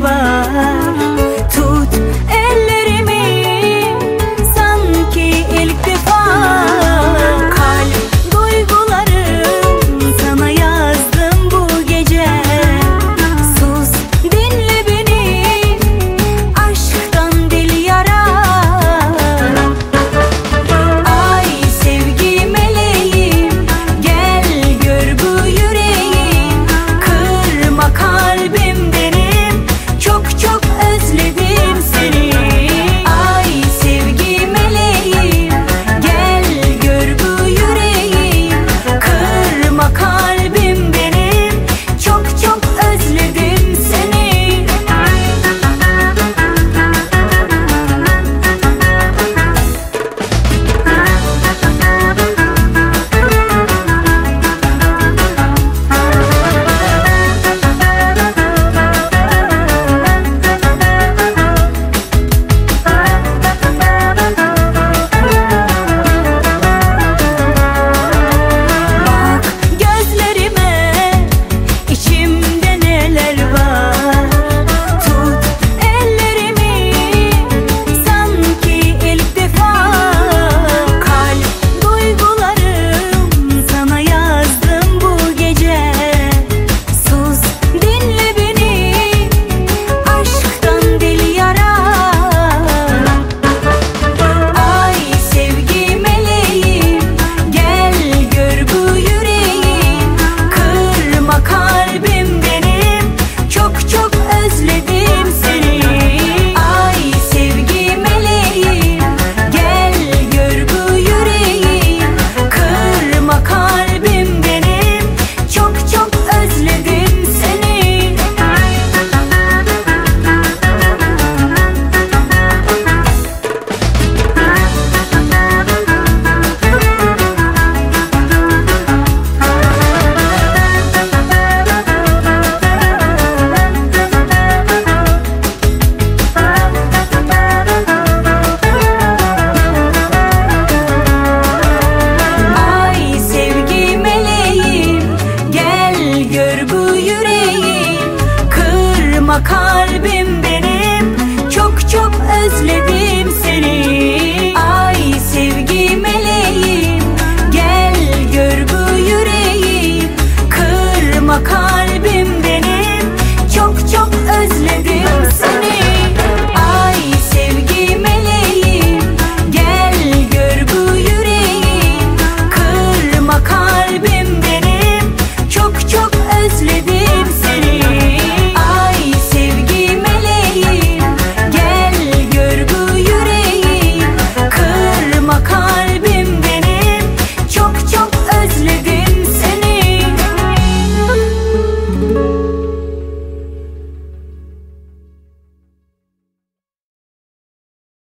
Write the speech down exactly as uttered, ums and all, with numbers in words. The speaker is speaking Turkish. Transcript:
var. Tut ellerimi sanki ilk defa. Kalp duygularım sana yazdım bu gece. Sus dinle beni, aşktan dil yara. Ay sevgi meleğim, gel gör bu yüreğim. Kırma kalbim benim, çok çok özledim seni. Ay sevgi meleğim, gel gör bu yüreğim. Kırma kalbim benim, çok çok özledim seni. Bak gözlerime, içimde neler var. Tut ellerimi sanki ilk defa. Kalp duygularım sana yazdım bu gece. Sus dinle beni, aşktan dil yara. Ay sevgi meleğim, gel gör bu yüreğim. Kırma kalbim benim, çok çok özledim seni. Ay sevgi meleğim, gel gör bu yüreğim. Kırma kalbim benim, çok çok özledim seni. Ay sevgi meleğim, gel gör bu yüreğim. Kırma kalbim